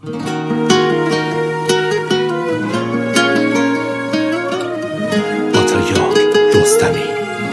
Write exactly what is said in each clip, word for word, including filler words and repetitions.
Atayar Rostemi.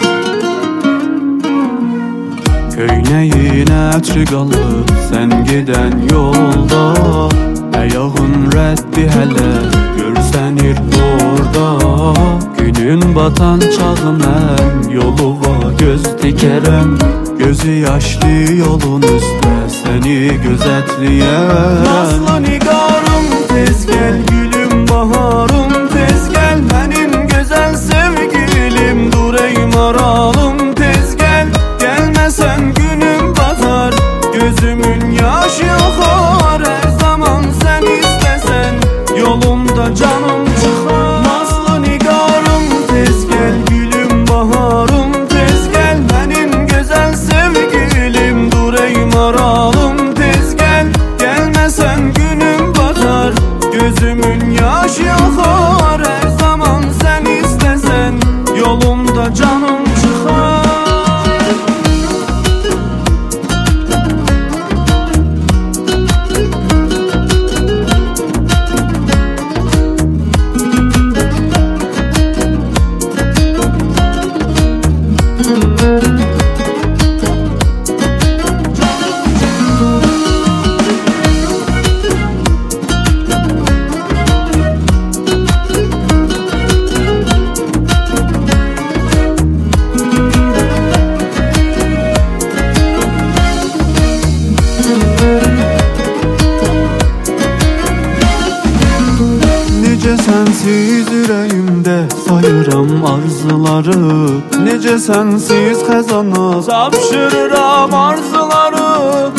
Köynəyin ətri qalıb sən gedən yolda, ayağın rəddi hələ görsənir orada. Günün batan çağı mən yoluma göz dikərəm, gözü yaşlı yolun üstə səni gözətləyəm. Nazlı nigarım tez gəl, gülüm baharım tez gəl, mənim gözəl sevgilim, dur ey maralım tez gəl. Gəlməsən günüm batar, gözümün yaşı axar, hər zaman sən istəsən yolumda canım çıxar. Nazlı nigarım tez gəl, gülüm baharım tez gəl, mənim gözəl sevgilim, dur ey maralım tez gəl. Gəlməsən günüm batar, gözümün yaşı axar, hər zaman sən istəsən yolumda canım çıxar. Necə sənsiz ürəyimdə sayıram arzuları, necə sənsiz xəzana tapşırıram arzuları.